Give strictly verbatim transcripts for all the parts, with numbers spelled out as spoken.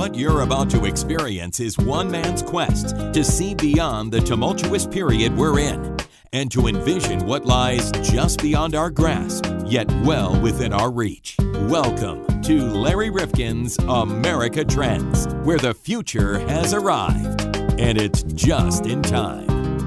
What you're about to experience is one man's quest to see beyond the tumultuous period we're in and to envision what lies just beyond our grasp, yet well within our reach. Welcome to Larry Rifkin's America Trends, where the future has arrived, and it's just in time.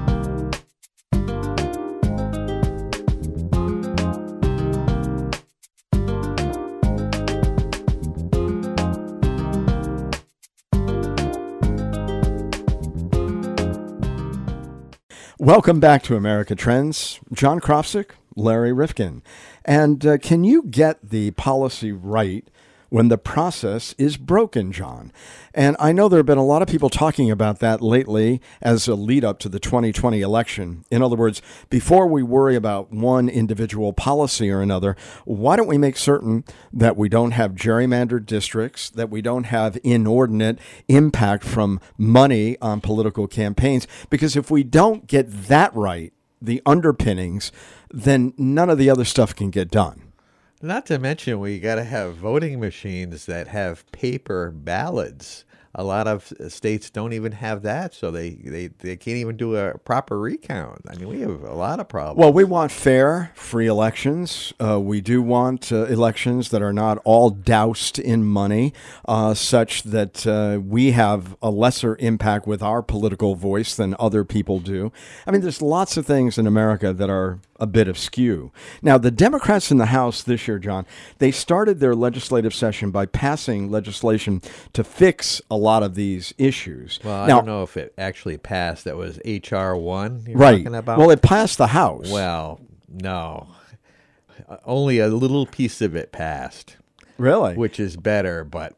Welcome back to America Trends. John Krofsik, Larry Rifkin. And uh, can you get the policy right when the process is broken, John? And I know there have been a lot of people talking about that lately as a lead up to the twenty twenty election. In other words, before we worry about one individual policy or another, why don't we make certain that we don't have gerrymandered districts, that we don't have inordinate impact from money on political campaigns? Because if we don't get that right, the underpinnings, then none of the other stuff can get done. Not to mention, we got to have voting machines that have paper ballots. A lot of states don't even have that, so they, they, they can't even do a proper recount. I mean, we have a lot of problems. Well, we want fair, free elections. Uh, we do want uh, elections that are not all doused in money, uh, such that uh, we have a lesser impact with our political voice than other people do. I mean, there's lots of things in America that are a bit askew. Now, the Democrats in the House this year, John, they started their legislative session by passing legislation to fix a lot of these issues. Well, I now, don't know if it actually passed. That was H R one you're right. talking about? Well, it passed the House. Well, no. Only a little piece of it passed. Really? Which is better, but...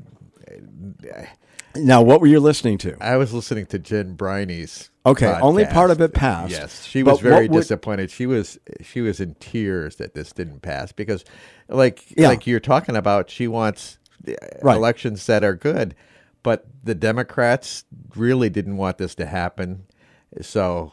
Now, what were you listening to? I was listening to Jen Briney's Okay, podcast. only part of it passed. Yes, she was but very would, disappointed. She was she was in tears that this didn't pass because, like yeah. like you're talking about, she wants right. elections that are good, but the Democrats really didn't want this to happen. So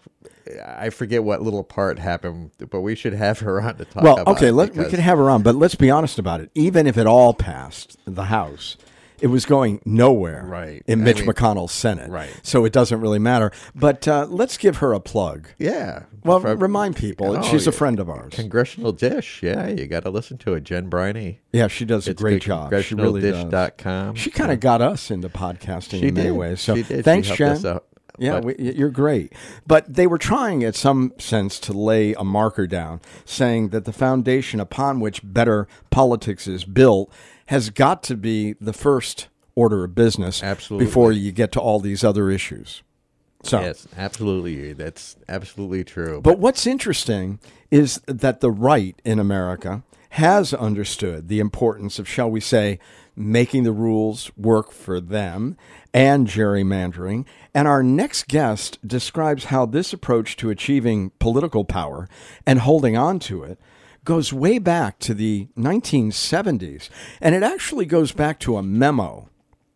I forget what little part happened, but we should have her on to talk well, about okay, it. Well, okay, we can have her on, but let's be honest about it. Even if it all passed the House, it was going nowhere right. in Mitch I mean, McConnell's Senate. Right. So it doesn't really matter. But uh, let's give her a plug. Yeah. Well, For, remind people. oh, she's a yeah. friend of ours. Congressional Dish. Yeah, you got to listen to it. Jen Briney. Yeah, she does a it's great job. She really does. congressional dish dot com. She kind of got us into podcasting she in many did. ways. So she did. thanks, she Jen. Yeah, we, you're great. But they were trying, in some sense, to lay a marker down, saying that the foundation upon which better politics is built has got to be the first order of business absolutely. Before you get to all these other issues. So, yes, absolutely. That's absolutely true. But what's interesting is that the right in America has understood the importance of, shall we say, making the rules work for them and gerrymandering. And our next guest describes how this approach to achieving political power and holding on to it goes way back to the nineteen seventies. And it actually goes back to a memo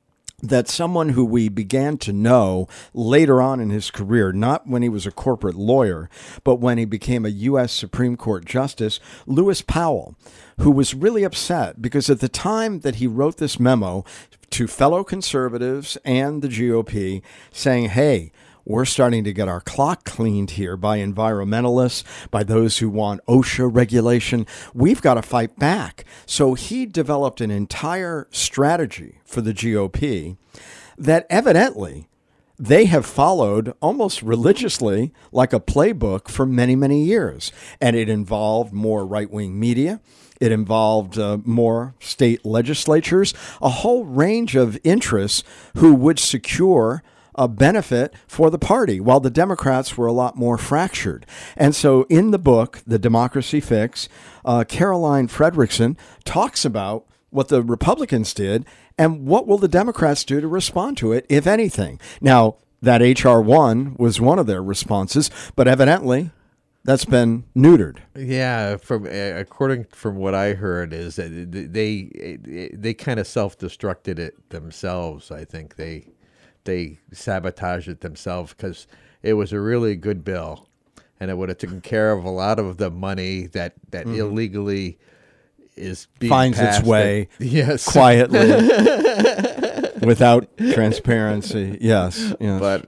that someone who we began to know later on in his career, not when he was a corporate lawyer, but when he became a U S Supreme Court Justice, Lewis Powell, who was really upset because at the time that he wrote this memo to fellow conservatives and the G O P saying, hey, we're starting to get our clock cleaned here by environmentalists, by those who want OSHA regulation. We've got to fight back. So he developed an entire strategy for the G O P that evidently they have followed almost religiously like a playbook for many, many years. And it involved more right-wing media. It involved uh, more state legislatures, a whole range of interests who would secure a benefit for the party, while the Democrats were a lot more fractured. And so in the book, The Democracy Fix, uh, Caroline Fredrickson talks about what the Republicans did and what will the Democrats do to respond to it, if anything. Now, that H R one was one of their responses, but evidently that's been neutered. Yeah, from uh, according from what I heard is that they they kind of self-destructed it themselves. I think they they sabotaged it themselves because it was a really good bill, and it would have taken care of a lot of the money that that mm. illegally is being finds passed its way that, yes. quietly. Without transparency, yes, yes. But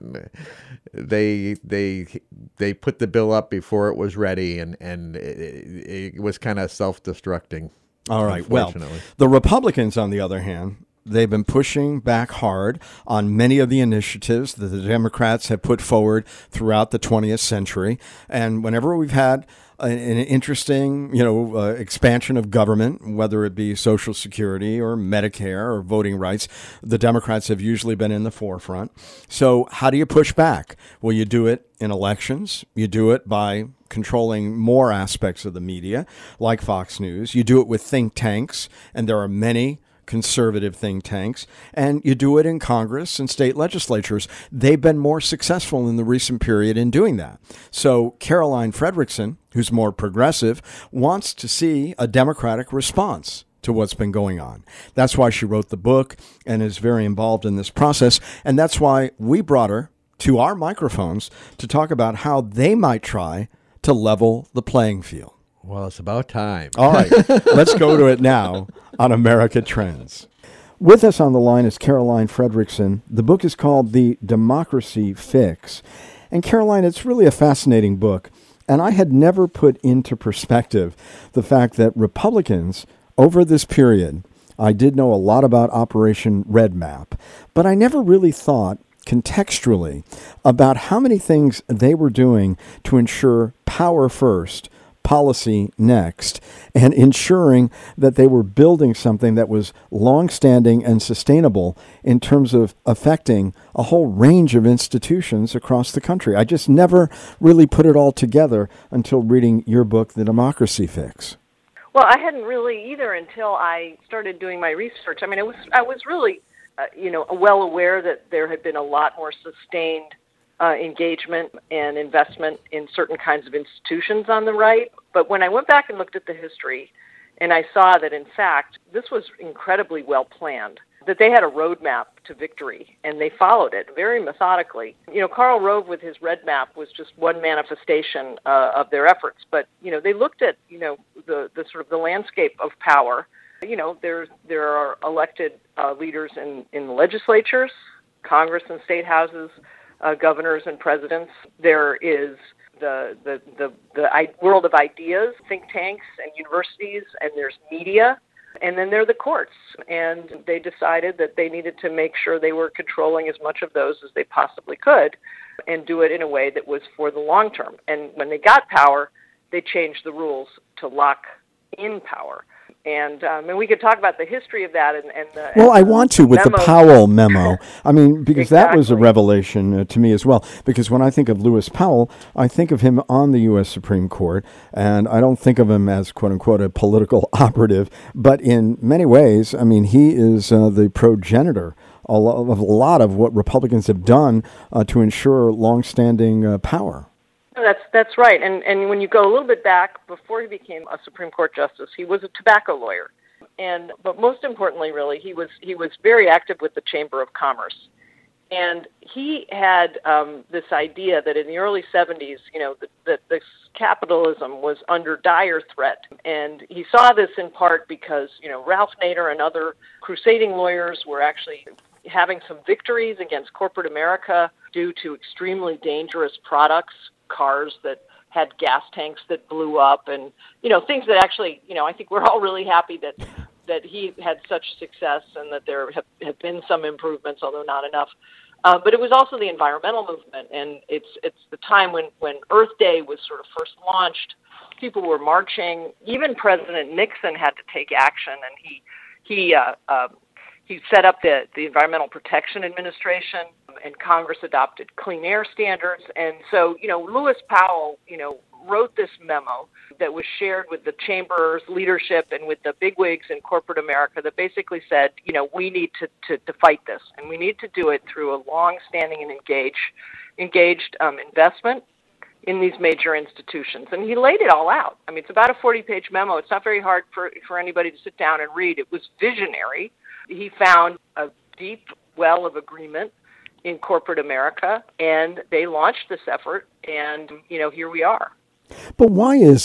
they they they put the bill up before it was ready, and and it, it was kind of self-destructing. All right. Well, the Republicans, on the other hand, they've been pushing back hard on many of the initiatives that the Democrats have put forward throughout the twentieth century. And whenever we've had an, an interesting, you know, uh, expansion of government, whether it be Social Security or Medicare or voting rights, the Democrats have usually been in the forefront. So how do you push back? Well, you do it in elections. You do it by controlling more aspects of the media, like Fox News. You do it with think tanks, and there are many conservative think tanks, and you do it in Congress and state legislatures. They've been more successful in the recent period in doing that. So Caroline Frederickson, who's more progressive, wants to see a Democratic response to what's been going on. That's why she wrote the book and is very involved in this process, and that's why we brought her to our microphones to talk about how they might try to level the playing field. Well, it's about time. All right, let's go to it now on America Trends. With us on the line is Caroline Frederickson. The book is called The Democracy Fix. And Caroline, it's really a fascinating book. And I had never put into perspective the fact that Republicans, over this period, I did know a lot about Operation Red Map, but I never really thought contextually about how many things they were doing to ensure power first, policy next, and ensuring that they were building something that was long-standing and sustainable in terms of affecting a whole range of institutions across the country. I just never really put it all together until reading your book, The Democracy Fix. Well, I hadn't really either until I started doing my research. I mean, it was I was really Uh, you know, well aware that there had been a lot more sustained uh, engagement and investment in certain kinds of institutions on the right. But when I went back and looked at the history, and I saw that, in fact, this was incredibly well planned, that they had a roadmap to victory, and they followed it very methodically. You know, Karl Rove with his Red Map was just one manifestation uh, of their efforts. But, you know, they looked at, you know, the, the sort of the landscape of power. You know, there there are elected uh, leaders in, in the legislatures, Congress and state houses, uh, governors and presidents. There is the the, the the world of ideas, think tanks and universities, and there's media, and then there are the courts. And they decided that they needed to make sure they were controlling as much of those as they possibly could and do it in a way that was for the long term. And when they got power, they changed the rules to lock in power. And um, and we could talk about the history of that. And, and the, well, and I want to with memo. the Powell memo. I mean, because Exactly. that was a revelation uh, to me as well. Because when I think of Lewis Powell, I think of him on the U S Supreme Court, and I don't think of him as "quote unquote" a political operative. But in many ways, I mean, he is uh, the progenitor of a lot of what Republicans have done uh, to ensure longstanding uh, power. That's that's right. And and when you go a little bit back, before he became a Supreme Court justice, he was a tobacco lawyer. And but most importantly, really, he was he was very active with the Chamber of Commerce. And he had um, this idea that in the early seventies, you know, that, that this capitalism was under dire threat. And he saw this in part because, you know, Ralph Nader and other crusading lawyers were actually having some victories against corporate America due to extremely dangerous products, cars that had gas tanks that blew up, and, you know, things that actually, you know, I think we're all really happy that that he had such success and that there have, have been some improvements, although not enough. Uh, but it was also the environmental movement, and it's it's the time when, when Earth Day was sort of first launched. People were marching. Even President Nixon had to take action, and he he uh, uh, he set up the, the Environmental Protection Administration, and Congress adopted clean air standards. And so, you know, Lewis Powell, you know, wrote this memo that was shared with the chamber's leadership and with the bigwigs in corporate America that basically said, you know, we need to, to, to fight this, and we need to do it through a long-standing and engaged, engaged um, investment in these major institutions. And he laid it all out. I mean, it's about a forty-page memo. It's not very hard for, for anybody to sit down and read. It was visionary. He found a deep well of agreement in corporate America, and they launched this effort, and, you know, here we are. But why is it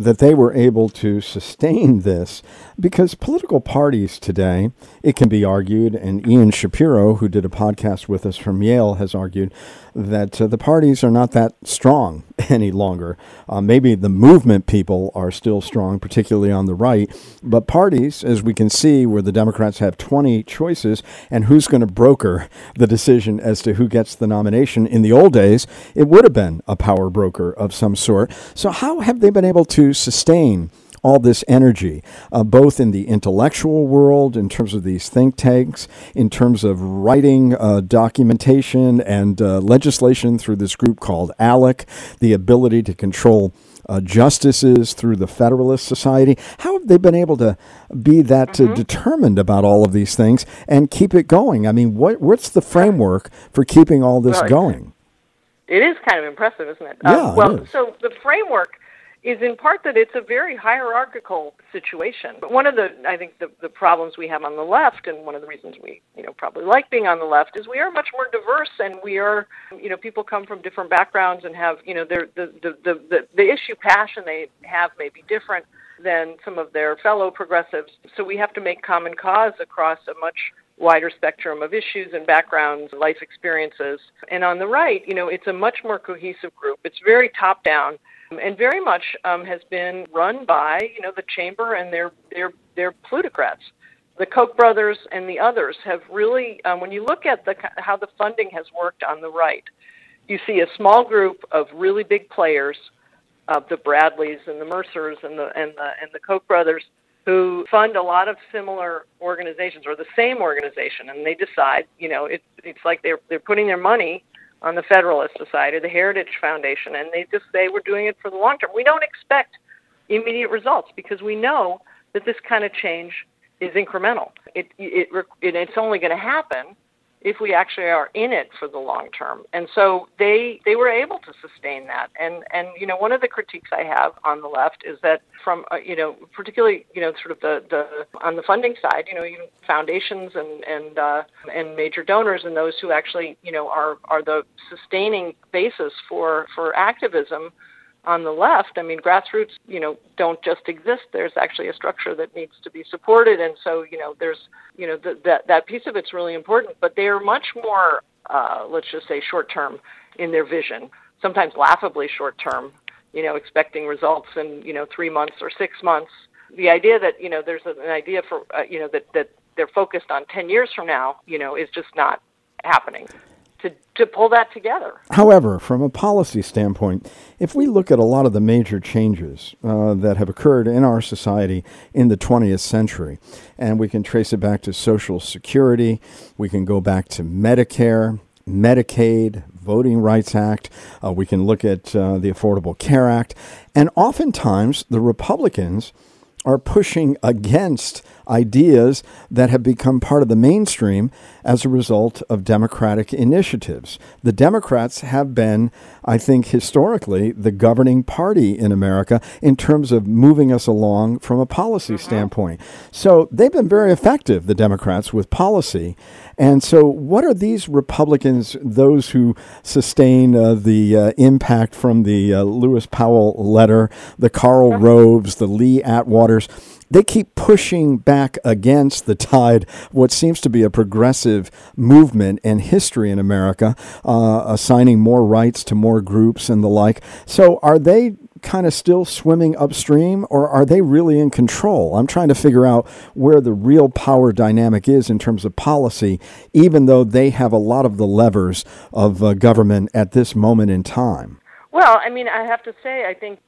that they were able to sustain this because political parties today, it can be argued, and Ian Shapiro, who did a podcast with us from Yale, has argued that uh, the parties are not that strong any longer. Uh, maybe the movement people are still strong, particularly on the right, but parties, as we can see, where the Democrats have twenty choices, and who's going to broker the decision as to who gets the nomination. In the old days, it would have been a power broker of some sort. So how have they been able to sustain all this energy, uh, both in the intellectual world, in terms of these think tanks, in terms of writing uh, documentation and uh, legislation through this group called ALEC, the ability to control uh, justices through the Federalist Society? How have they been able to be that mm-hmm. uh, determined about all of these things and keep it going? I mean, what what's the framework for keeping all this well, going? It is kind of impressive, isn't it? Yeah, um, well, it is. So the framework is in part that it's a very hierarchical situation. But one of the, I think, the, the problems we have on the left, and one of the reasons we, you know, probably like being on the left, is we are much more diverse, and we are, you know, people come from different backgrounds and have, you know, their the the the the, the issue passion they have may be different than some of their fellow progressives. So we have to make common cause across a much wider spectrum of issues and backgrounds, life experiences. And on the right, you know, it's a much more cohesive group. It's very top down. And very much um, has been run by, you know, the chamber and their their their plutocrats. The Koch brothers and the others have really, um, when you look at the how the funding has worked on the right, you see a small group of really big players, uh, the Bradleys and the Mercers and the and the and the Koch brothers, who fund a lot of similar organizations or the same organization, and they decide, you know, it, it's like they're they're putting their money on the Federalist Society, the Heritage Foundation, and they just say we're doing it for the long term. We don't expect immediate results because we know that this kind of change is incremental. It, it, it it's only going to happen if we actually are in it for the long term. And so they they were able to sustain that. And and you know, one of the critiques I have on the left is that from uh, you know, particularly you know, sort of the, the on the funding side, you know, even foundations and and uh, and major donors and those who actually you know are are the sustaining basis for for activism on the left. I mean, grassroots, you know, don't just exist. There's actually a structure that needs to be supported. And so, you know, there's, you know, th- that that piece of it's really important, but they are much more, uh, let's just say, short-term in their vision, sometimes laughably short-term, you know, expecting results in, you know, three months or six months. The idea that, you know, there's an idea for, uh, you know, that, that they're focused on ten years from now, you know, is just not happening. To, to pull that together. However, from a policy standpoint, if we look at a lot of the major changes uh, that have occurred in our society in the twentieth century, and we can trace it back to Social Security, we can go back to Medicare, Medicaid, Voting Rights Act, uh, we can look at uh, the Affordable Care Act, and oftentimes the Republicans are pushing against ideas that have become part of the mainstream as a result of Democratic initiatives. The Democrats have been, I think, historically, the governing party in America in terms of moving us along from a policy mm-hmm. standpoint. So they've been very effective, the Democrats, with policy. And so what are these Republicans, those who sustain uh, the uh, impact from the uh, Lewis Powell letter, the Karl Roves, the Lee Atwaters, they keep pushing back against the tide, what seems to be a progressive movement and history in America, uh, assigning more rights to more groups and the like. So are they kind of still swimming upstream, or are they really in control? I'm trying to figure out where the real power dynamic is in terms of policy, even though they have a lot of the levers of uh, government at this moment in time. Well, I mean, I have to say, I think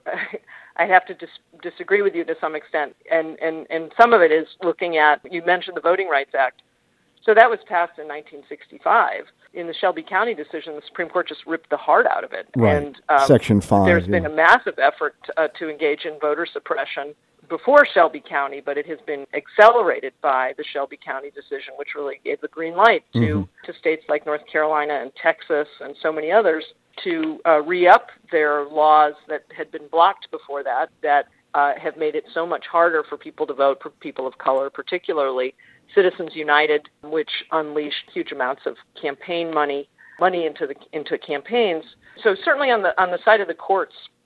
I have to dis- disagree with you to some extent, and, and, and some of it is looking at, you mentioned the Voting Rights Act. So that was passed in nineteen sixty-five. In the Shelby County decision, the Supreme Court just ripped the heart out of it. Right. And um, Section five. There's yeah. been a massive effort to, uh, to engage in voter suppression before Shelby County, but it has been accelerated by the Shelby County decision, which really gave the green light to, mm-hmm. to states like North Carolina and Texas and so many others to uh, re-up their laws that had been blocked before that, that uh, have made it so much harder for people to vote, for people of color particularly. Citizens United, which unleashed huge amounts of campaign money, money into the into campaigns. So certainly on the on the side of the courts,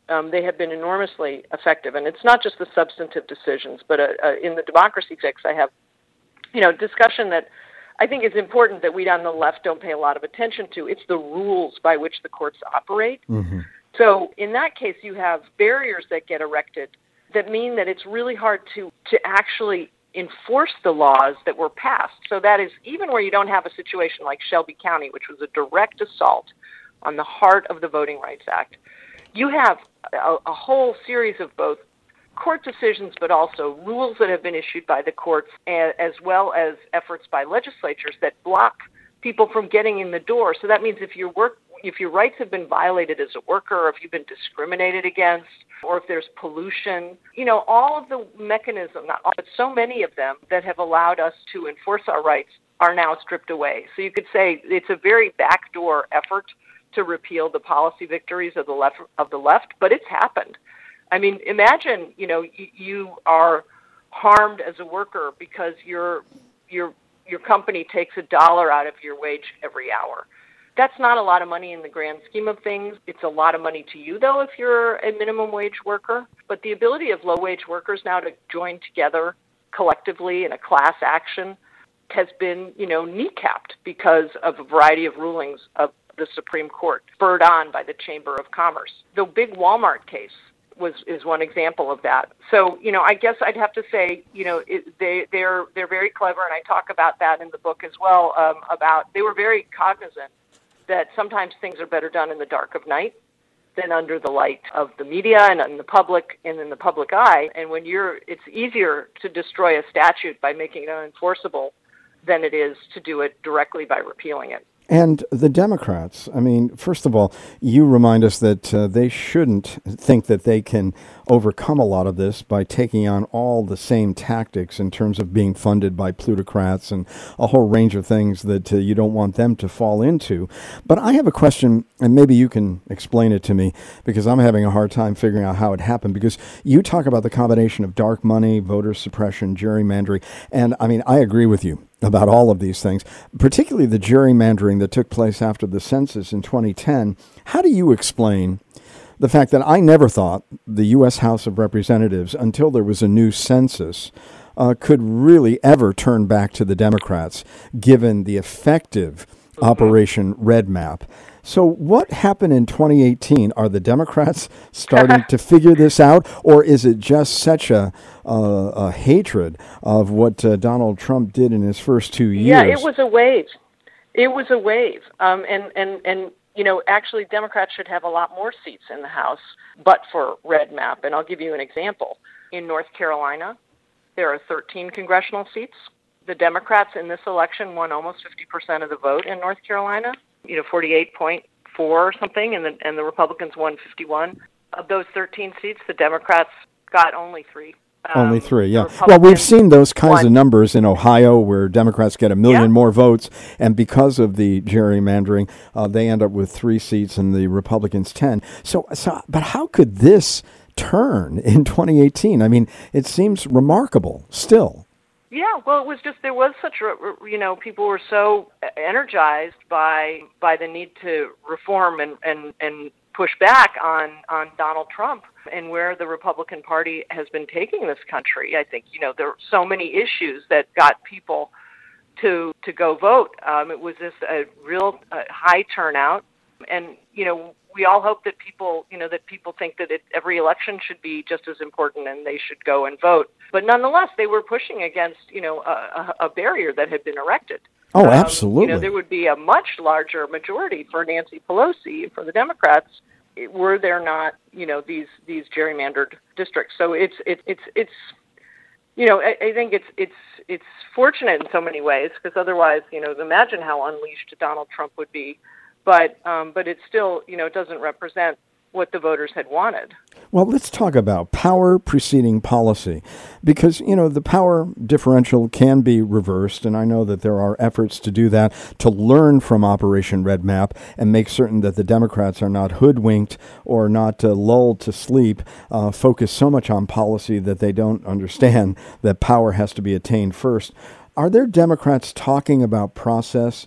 um, they have been enormously effective. And it's not just the substantive decisions, but uh, uh, in the democracy fix, I have, you know, discussion that I think is important that we on the left don't pay a lot of attention to. It's the rules by which the courts operate. Mm-hmm. So in that case, you have barriers that get erected that mean that it's really hard to, to actually enforce the laws that were passed. So that is even where you don't have a situation like Shelby County, which was a direct assault on the heart of the Voting Rights Act. You have a, a whole series of both court decisions, but also rules that have been issued by the courts, as well as efforts by legislatures that block people from getting in the door. So that means if your work, if your rights have been violated as a worker, or if you've been discriminated against, or if there's pollution, you know, all of the mechanisms, not all, but so many of them that have allowed us to enforce our rights are now stripped away. So you could say it's a very backdoor effort to repeal the policy victories of the left, of the left, but it's happened. I mean, imagine, you know, you, you are harmed as a worker because your your your company takes a dollar out of your wage every hour. That's not a lot of money in the grand scheme of things. It's a lot of money to you, though, if you're a minimum wage worker. But the ability of low-wage workers now to join together collectively in a class action has been, you know, kneecapped because of a variety of rulings of the Supreme Court, spurred on by the Chamber of Commerce. The big Walmart case was is one example of that. So, you know, I guess I'd have to say, you know, it, they they're they're very clever, and I talk about that in the book as well. Um, about they were very cognizant that sometimes things are better done in the dark of night than under the light of the media and in the public and in the public eye. And when you're, it's easier to destroy a statute by making it unenforceable than it is to do it directly by repealing it. And the Democrats, I mean, first of all, you remind us that uh, they shouldn't think that they can overcome a lot of this by taking on all the same tactics in terms of being funded by plutocrats and a whole range of things that uh, you don't want them to fall into. But I have a question, and maybe you can explain it to me, because I'm having a hard time figuring out how it happened, because you talk about the combination of dark money, voter suppression, gerrymandering, and I mean, I agree with you about all of these things, particularly the gerrymandering that took place after the census in twenty ten. How do you explain the fact that I never thought the U S House of Representatives, until there was a new census, uh, could really ever turn back to the Democrats, given the effective mm-hmm. Operation Red Map? So what happened in twenty eighteen? Are the Democrats starting to figure this out, or is it just such a, uh, a hatred of what uh, Donald Trump did in his first two years? Yeah, it was a wave. It was a wave. Um, and, and, and, you know, actually Democrats should have a lot more seats in the House, but for Red Map. And I'll give you an example. In North Carolina, there are thirteen congressional seats. The Democrats in this election won almost fifty percent of the vote in North Carolina. You know, forty-eight point four or something, and the, and the Republicans won fifty-one. Of those thirteen seats, the Democrats got only three. Um, only three, yeah. Well, we've seen those kinds won. of numbers in Ohio where Democrats get a million yeah. more votes, and because of the gerrymandering, uh, they end up with three seats and the Republicans ten. So, so, but how could this turn in twenty eighteen? I mean, it seems remarkable still. Yeah, well, it was just, there was such, you know, people were so energized by by the need to reform and, and, and push back on, on Donald Trump and where the Republican Party has been taking this country. I think, you know, there are so many issues that got people to to go vote. Um, it was just a real uh, high turnout. And, you know, we all hope that people, you know, that people think that it, every election should be just as important and they should go and vote. But nonetheless, they were pushing against, you know, a, a barrier that had been erected. Oh, absolutely. Um, you know, there would be a much larger majority for Nancy Pelosi, for the Democrats, were there not, you know, these these gerrymandered districts. So it's it's it's it's, you know, I, I think it's it's it's fortunate in so many ways, because otherwise, you know, imagine how unleashed Donald Trump would be. But um, but it still, you know, doesn't represent what the voters had wanted. Well, let's talk about power preceding policy, because, you know, the power differential can be reversed, and I know that there are efforts to do that, to learn from Operation Red Map and make certain that the Democrats are not hoodwinked or not uh, lulled to sleep, uh, focus so much on policy that they don't understand that power has to be attained first. Are there Democrats talking about process,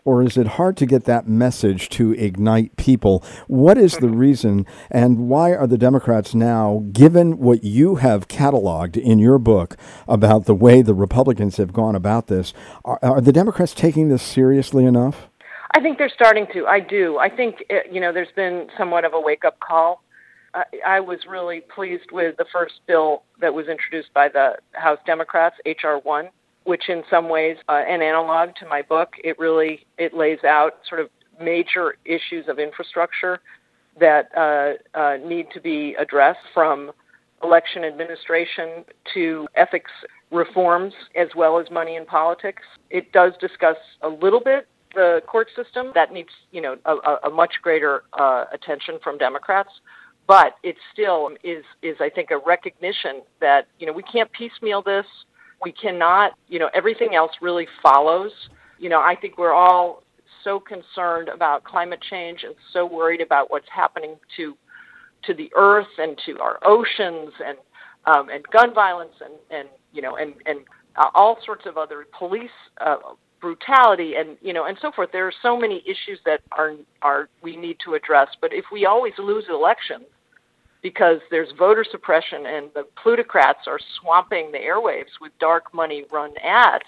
or is it hard to get that message to ignite people? What is the reason, and why are the Democrats now, given what you have cataloged in your book about the way the Republicans have gone about this, are, are the Democrats taking this seriously enough? I think they're starting to. I do. I think, you know, there's been somewhat of a wake-up call. I, I was really pleased with the first bill that was introduced by the House Democrats, H R one, which in some ways, uh, an analog to my book, it really, it lays out sort of major issues of infrastructure that uh, uh, need to be addressed, from election administration to ethics reforms, as well as money in politics. It does discuss a little bit the court system. That needs, you know, a, a much greater uh, attention from Democrats. But it still is, is, I think, a recognition that, you know, we can't piecemeal this. We cannot, you know, everything else really follows. You know, I think we're all so concerned about climate change and so worried about what's happening to to the earth and to our oceans and um, and gun violence and, and you know, and, and uh, all sorts of other police uh, brutality and, you know, and so forth. There are so many issues that are are we need to address. But if we always lose elections because there's voter suppression and the plutocrats are swamping the airwaves with dark money run ads,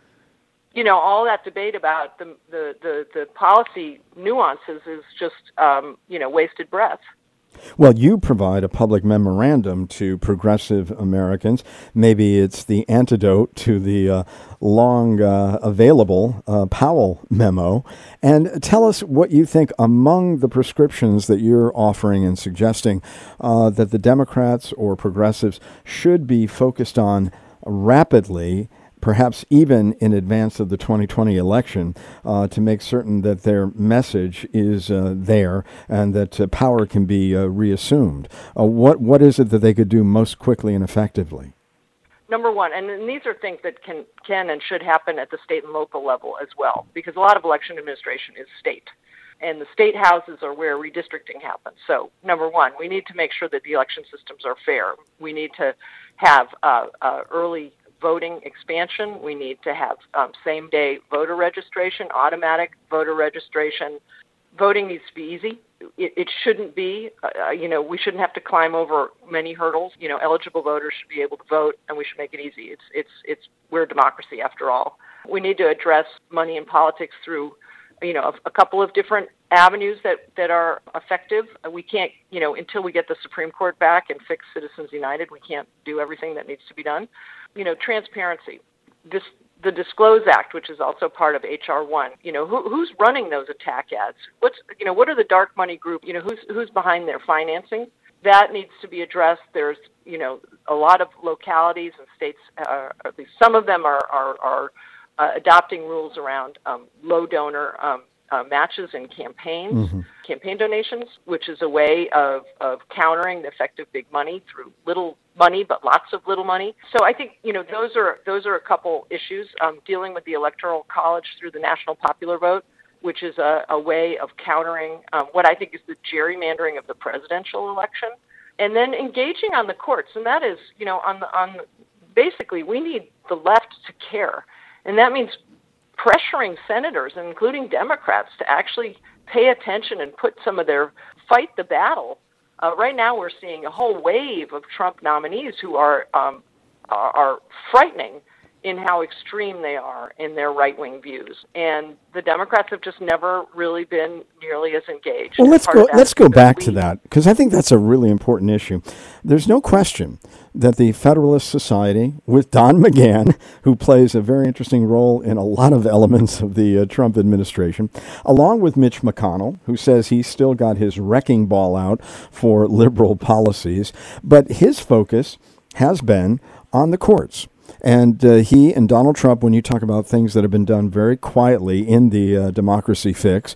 you know, all that debate about the the, the, the policy nuances is just, um, you know, wasted breath. Well, you provide a public memorandum to progressive Americans. Maybe it's the antidote to the uh, long uh, available uh, Powell memo. And tell us what you think among the prescriptions that you're offering and suggesting uh, that the Democrats or progressives should be focused on rapidly, perhaps even in advance of the twenty twenty election, uh, to make certain that their message is uh, there and that uh, power can be uh, reassumed. Uh, what what is it that they could do most quickly and effectively? Number one, and, and these are things that can, can and should happen at the state and local level as well, because a lot of election administration is state. And the state houses are where redistricting happens. So, number one, we need to make sure that the election systems are fair. We need to have uh, uh, early voting expansion. We need to have um, same-day voter registration, automatic voter registration. Voting needs to be easy. It, it shouldn't be, uh, you know, we shouldn't have to climb over many hurdles. You know, eligible voters should be able to vote, and we should make it easy. It's, it's, it's, we're a democracy after all. We need to address money in politics through, you know, a, a couple of different avenues that, that are effective. We can't, you know, until we get the Supreme Court back and fix Citizens United, we can't do everything that needs to be done. You know, transparency. This, the Disclose Act, which is also part of H R one. You know, who, who's running those attack ads? What's, you know, what are the dark money group? You know, who's who's behind their financing? That needs to be addressed. There's, you know, a lot of localities and states, uh, at least some of them are are, are uh, adopting rules around um, low donor um, uh, matches and campaigns, mm-hmm. campaign donations, which is a way of, of countering the effect of big money through little money, but lots of little money. So I think, you know, those are those are a couple issues. Um, dealing with the Electoral College through the National Popular Vote, which is a, a way of countering um, what I think is the gerrymandering of the presidential election, and then engaging on the courts. And that is, you know, on the, on the, basically we need the left to care, and that means pressuring senators, including Democrats, to actually pay attention and put some of their fight the battle. Uh, right now, we're seeing a whole wave of Trump nominees who are um, are, are frightening in how extreme they are in their right-wing views, and the Democrats have just never really been nearly as engaged. Well, let's go. Let's go back to that, because I think that's a really important issue. There's no question that the Federalist Society, with Don McGahn, who plays a very interesting role in a lot of elements of the uh, Trump administration, along with Mitch McConnell, who says he's still got his wrecking ball out for liberal policies, but his focus has been on the courts. And uh, he and Donald Trump, when you talk about things that have been done very quietly in the uh, democracy fix,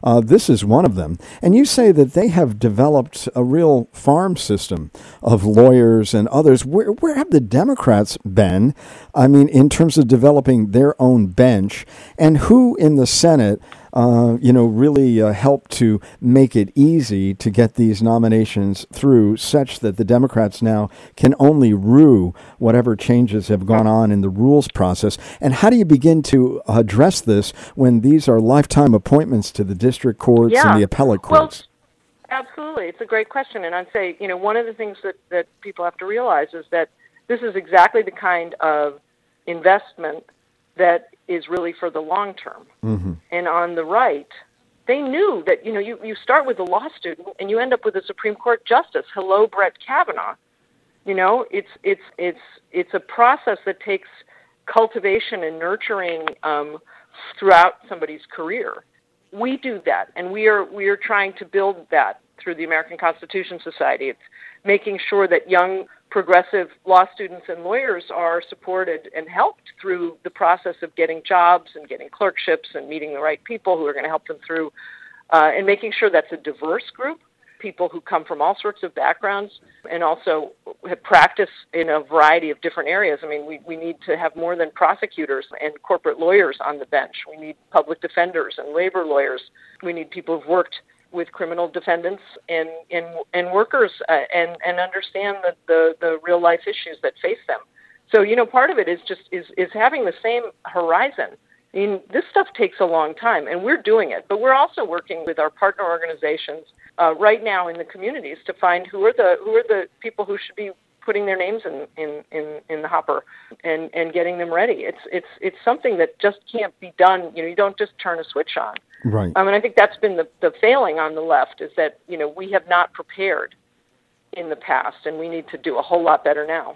Uh, this is one of them. And you say that they have developed a real farm system of lawyers and others. Where, where have the Democrats been, I mean, in terms of developing their own bench? And who in the Senate Uh, you know, really uh, help to make it easy to get these nominations through such that the Democrats now can only rue whatever changes have gone on in the rules process? And how do you begin to address this when these are lifetime appointments to the district courts yeah. and the appellate courts? Well, absolutely. It's a great question. And I'd say, you know, one of the things that, that people have to realize is that this is exactly the kind of investment that is really for the long term. Mm-hmm. And on the right, they knew that, you know, you, you start with a law student and you end up with a Supreme Court justice. Hello, Brett Kavanaugh. You know, it's it's it's it's a process that takes cultivation and nurturing um, throughout somebody's career. We do that, and we are we are trying to build that through the American Constitution Society. It's making sure that young progressive law students and lawyers are supported and helped through the process of getting jobs and getting clerkships and meeting the right people who are going to help them through, uh, and making sure that's a diverse group, people who come from all sorts of backgrounds and also have practiced in a variety of different areas. I mean, we, we need to have more than prosecutors and corporate lawyers on the bench. We need public defenders and labor lawyers. We need people who've worked with criminal defendants and and, and workers uh, and, and understand the, the, the real life issues that face them. So, you know, part of it is just is, is having the same horizon. I mean, this stuff takes a long time, and we're doing it, but we're also working with our partner organizations uh, right now in the communities to find who are the who are the people who should be putting their names in, in, in, in the hopper and, and getting them ready. It's it's it's something that just can't be done. You know, you don't just turn a switch on. Right. Um, and I think that's been the, the failing on the left is that, you know, we have not prepared in the past, and we need to do a whole lot better now.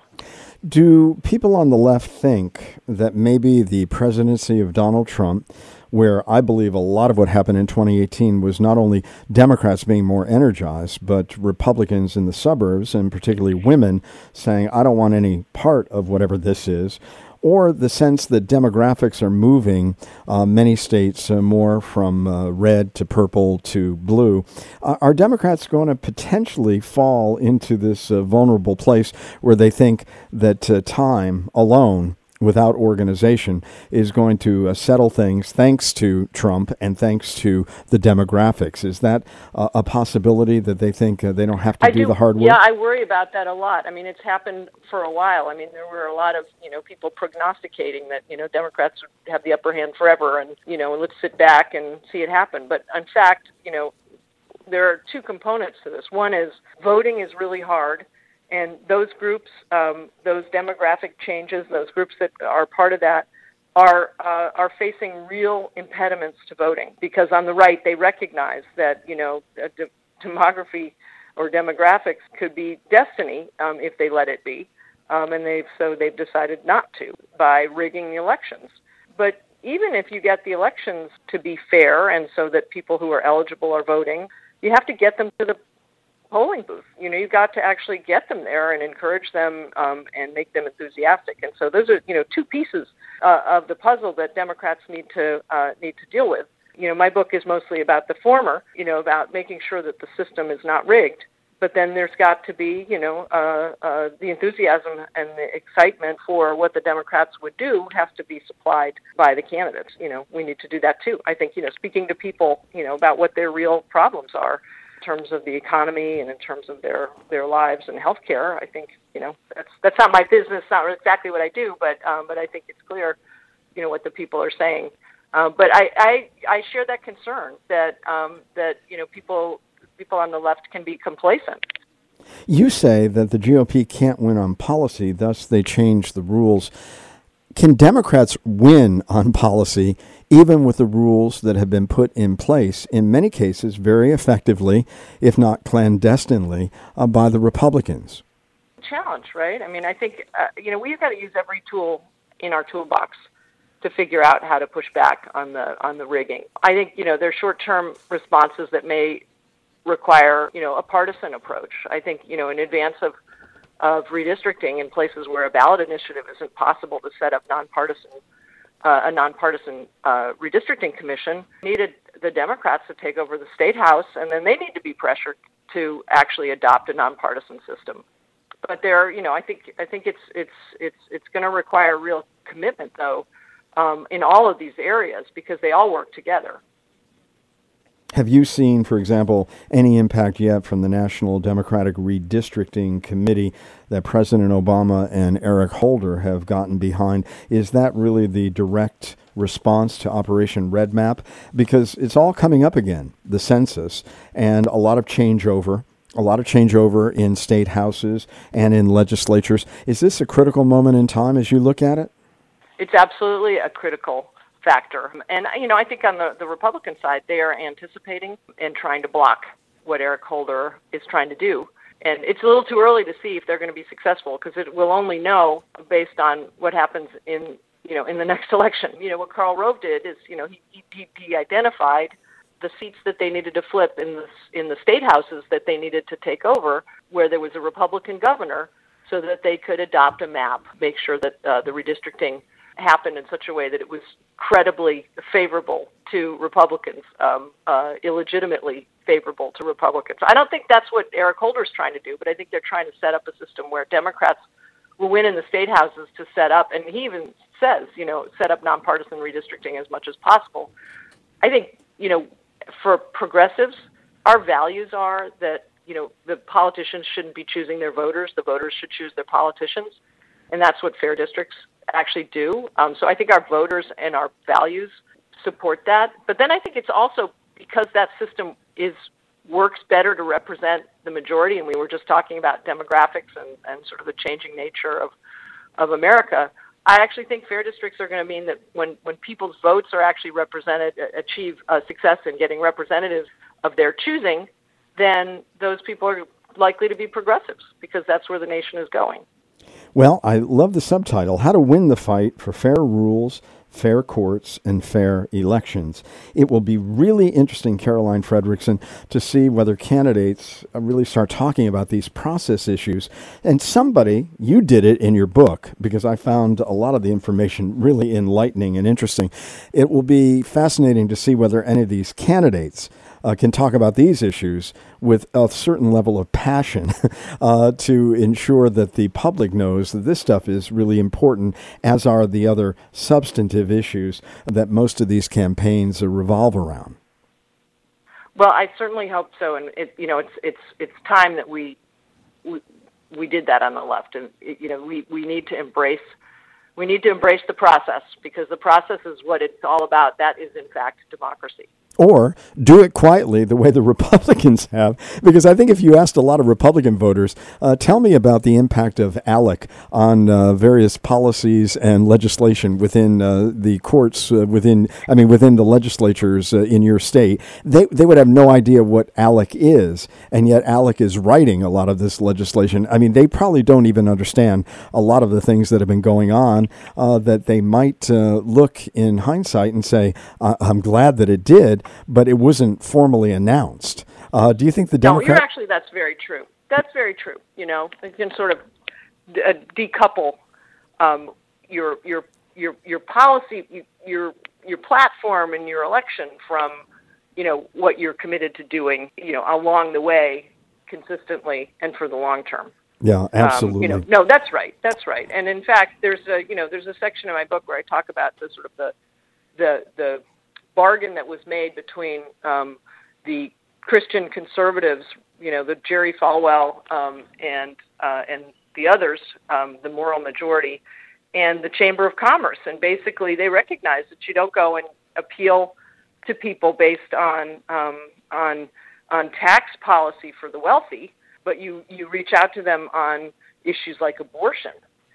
Do people on the left think that maybe the presidency of Donald Trump, where I believe a lot of what happened in twenty eighteen was not only Democrats being more energized, but Republicans in the suburbs, and particularly women, saying, I don't want any part of whatever this is, or the sense that demographics are moving uh, many states uh, more from uh, red to purple to blue. Uh, are Democrats going to potentially fall into this uh, vulnerable place where they think that uh, time alone, without organization, is going to uh, settle things thanks to Trump and thanks to the demographics? Is that uh, a possibility that they think uh, they don't have to I do, do the hard work? Yeah, I worry about that a lot. I mean, it's happened for a while. I mean, there were a lot of, you know, people prognosticating that, you know, Democrats would have the upper hand forever and, you know, let's sit back and see it happen. But in fact, you know, there are two components to this. One is voting is really hard. And those groups, um, those demographic changes, those groups that are part of that, are uh, are facing real impediments to voting. Because on the right, they recognize that, you know, de- demography or demographics could be destiny um, if they let it be, um, and they've so they've decided not to by rigging the elections. But even if you get the elections to be fair, and so that people who are eligible are voting, you have to get them to the polling booth. You know, you've got to actually get them there and encourage them um, and make them enthusiastic. And so those are, you know, two pieces uh, of the puzzle that Democrats need to uh, need to deal with. You know, my book is mostly about the former, you know, about making sure that the system is not rigged. But then there's got to be, you know, uh, uh, the enthusiasm and the excitement for what the Democrats would do has to be supplied by the candidates. You know, we need to do that too. I think, you know, speaking to people, you know, about what their real problems are in terms of the economy and in terms of their, their lives and health care, I think, you know, that's that's not my business, not exactly what I do, but um, but I think it's clear, you know, what the people are saying. Uh, but I, I I share that concern that um, that you know people people on the left can be complacent. You say that the G O P can't win on policy, thus they change the rules. Can Democrats win on policy, even with the rules that have been put in place, in many cases very effectively, if not clandestinely, uh, by the Republicans? Challenge, right? I mean, I think, uh, you know, we've got to use every tool in our toolbox to figure out how to push back on the on the rigging. I think, you know, there are short-term responses that may require, you know, a partisan approach. I think, you know, in advance of of redistricting in places where a ballot initiative isn't possible to set up nonpartisan uh, a nonpartisan uh, redistricting commission, needed the Democrats to take over the state house, and then they need to be pressured to actually adopt a nonpartisan system. But there, you know, I think I think it's it's it's it's going to require real commitment, though, um, in all of these areas because they all work together. Have you seen, for example, any impact yet from the National Democratic Redistricting Committee that President Obama and Eric Holder have gotten behind? Is that really the direct response to Operation Red Map? Because it's all coming up again, the census, and a lot of changeover, a lot of changeover in state houses and in legislatures. Is this a critical moment in time as you look at it? It's absolutely a critical factor. And, you know, I think on the, the Republican side, they are anticipating and trying to block what Eric Holder is trying to do. And it's a little too early to see if they're going to be successful because it will only know based on what happens in, you know, in the next election. You know, what Karl Rove did is, you know, he, he, he identified the seats that they needed to flip in the, in the state houses that they needed to take over where there was a Republican governor so that they could adopt a map, make sure that uh, the redistricting happened in such a way that it was credibly favorable to Republicans, um, uh, illegitimately favorable to Republicans. I don't think that's what Eric Holder's trying to do, but I think they're trying to set up a system where Democrats will win in the state houses to set up, and he even says, you know, set up nonpartisan redistricting as much as possible. I think, you know, for progressives, our values are that, you know, the politicians shouldn't be choosing their voters. The voters should choose their politicians, and that's what fair districts actually do. Um, so I think our voters and our values support that. But then I think it's also because that system is works better to represent the majority, and we were just talking about demographics and, and sort of the changing nature of, of America. I actually think fair districts are going to mean that when, when people's votes are actually represented, achieve uh, success in getting representatives of their choosing, then those people are likely to be progressives because that's where the nation is going. Well, I love the subtitle, How to Win the Fight for Fair Rules, Fair Courts, and Fair Elections. It will be really interesting, Caroline Frederickson, to see whether candidates really start talking about these process issues. And somebody, you did it in your book, because I found a lot of the information really enlightening and interesting. It will be fascinating to see whether any of these candidates Uh, can talk about these issues with a certain level of passion uh, to ensure that the public knows that this stuff is really important, as are the other substantive issues that most of these campaigns uh, revolve around. Well, I certainly hope so, and it, you know, it's it's it's time that we we, we did that on the left, and it, you know, we, we need to embrace we need to embrace the process because the process is what it's all about. That is, in fact, democracy. Or do it quietly the way the Republicans have. Because I think if you asked a lot of Republican voters, uh, tell me about the impact of ALEC on uh, various policies and legislation within uh, the courts, uh, within, I mean, within the legislatures uh, in your state, they, they would have no idea what ALEC is. And yet ALEC is writing a lot of this legislation. I mean, they probably don't even understand a lot of the things that have been going on uh, that they might uh, look in hindsight and say, I'm glad that it did, but it wasn't formally announced. Uh, do you think the Democrat... No, you're actually, that's very true. That's very true. You know, you can sort of d- uh, decouple um, your your your your policy, your your platform, and your election from, you know, what you're committed to doing, you know, along the way, consistently and for the long term. Yeah, absolutely. Um, you know, no, that's right. That's right. And in fact, there's a you know there's a section in my book where I talk about the sort of the the the bargain that was made between um, the Christian conservatives, you know, the Jerry Falwell um, and uh, and the others, um, the moral majority, and the Chamber of Commerce. And basically, they recognize that you don't go and appeal to people based on um, on on tax policy for the wealthy, but you, you reach out to them on issues like abortion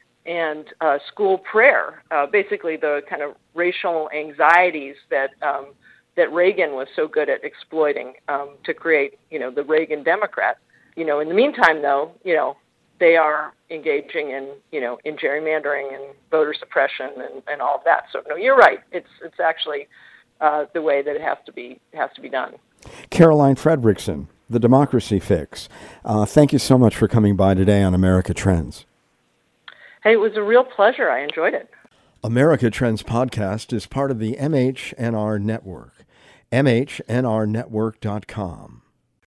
and uh, school prayer, uh, basically the kind of racial anxieties that um, that Reagan was so good at exploiting um, to create, you know, the Reagan Democrat. You know, in the meantime, though, you know, they are engaging in, you know, in gerrymandering and voter suppression and, and all of that. So, no, you're right. It's it's actually uh, the way that it has to be has to be done. Caroline Frederickson, The Democracy Fix. Uh, thank you so much for coming by today on America Trends. Hey, it was a real pleasure. I enjoyed it. America Trends Podcast is part of the M H N R Network, M H N R network dot com.